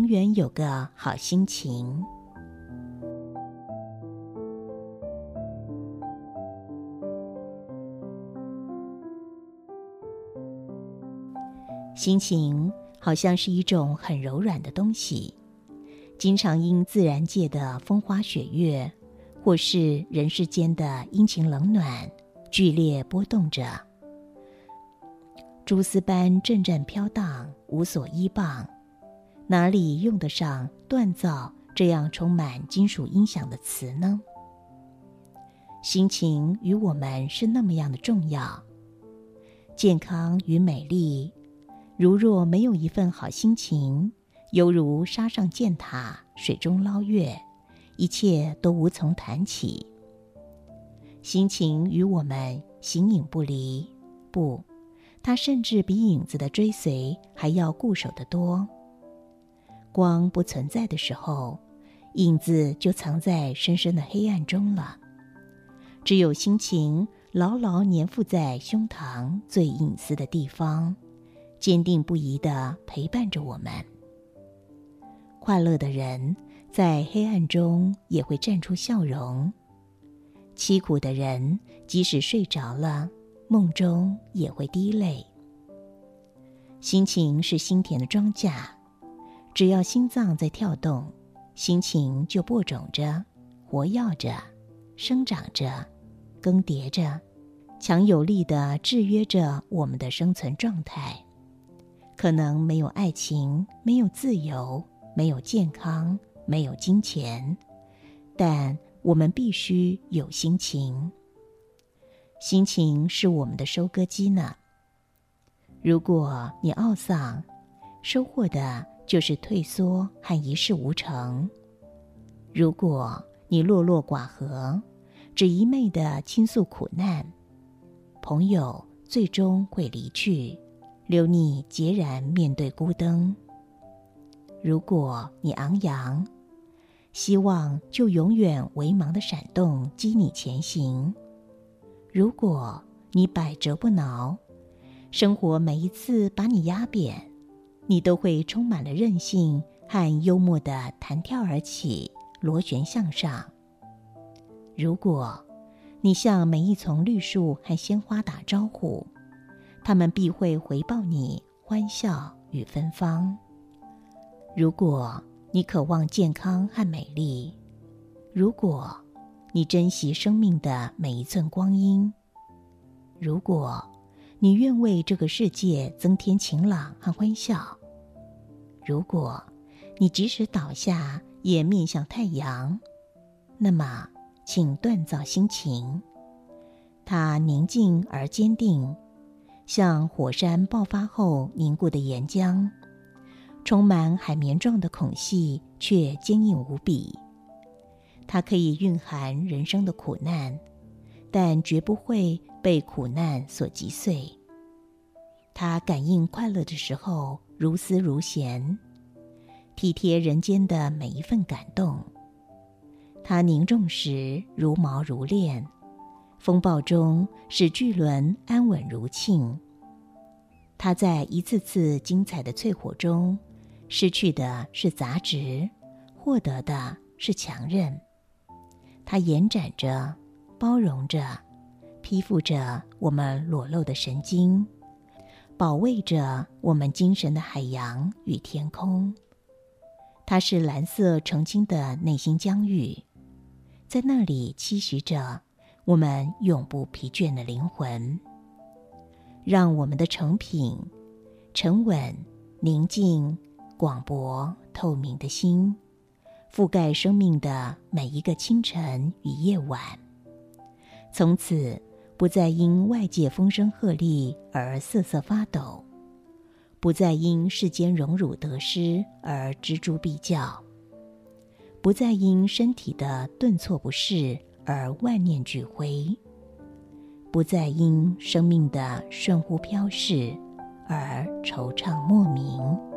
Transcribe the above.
远有个好心情。心情好像是一种很柔软的东西，经常因自然界的风花雪月，或是人世间的阴晴冷暖，剧烈波动着，蛛丝般阵阵飘荡，无所依傍，哪里用得上锻造这样充满金属音响的词呢？心情与我们是那么样的重要，健康与美丽，如若没有一份好心情，犹如沙上建塔，水中捞月，一切都无从谈起。心情与我们形影不离，不，它甚至比影子的追随还要固守得多。光不存在的时候，影子就藏在深深的黑暗中了。只有心情牢牢粘附在胸膛最隐私的地方，坚定不移地陪伴着我们。快乐的人在黑暗中也会绽出笑容，凄苦的人即使睡着了，梦中也会滴泪。心情是心田的庄稼，只要心脏在跳动，心情就播种着，活跃着，生长着，更迭着，强有力地制约着我们的生存状态。可能没有爱情，没有自由，没有健康，没有金钱，但我们必须有心情。心情是我们的收割机呢。如果你懊丧，收获的就是退缩和一事无成；如果你落落寡合，只一昧地倾诉苦难，朋友最终会离去，留你孑然面对孤灯。如果你昂扬，希望就永远微茫的闪动，激你前行；如果你百折不挠，生活每一次把你压扁，你都会充满了韧性和幽默地弹跳而起，螺旋向上。如果你向每一丛绿树和鲜花打招呼，它们必会回报你欢笑与芬芳。如果你渴望健康和美丽，如果你珍惜生命的每一寸光阴，如果你愿为这个世界增添晴朗和欢笑，如果你即使倒下也面向太阳，那么请锻造心情。它宁静而坚定，像火山爆发后凝固的岩浆，充满海绵状的孔隙，却坚硬无比。它可以蕴含人生的苦难，但绝不会被苦难所击碎。它感应快乐的时候如丝如弦，体贴人间的每一份感动。它凝重时如毛如链，风暴中使巨轮安稳如磬。它在一次次精彩的淬火中，失去的是杂质，获得的是强韧。它延展着，包容着，披覆着我们裸露的神经，保卫着我们精神的海洋与天空。它是蓝色澄清的内心疆域，在那里栖息着我们永不疲倦的灵魂。让我们的成品沉稳、宁静、广博、透明的心，覆盖生命的每一个清晨与夜晚，从此不再因外界风声鹤唳而瑟瑟发抖，不再因世间荣辱得失而锱铢必较，不再因身体的顿挫不适而万念俱灰，不再因生命的瞬忽飘逝而惆怅莫名。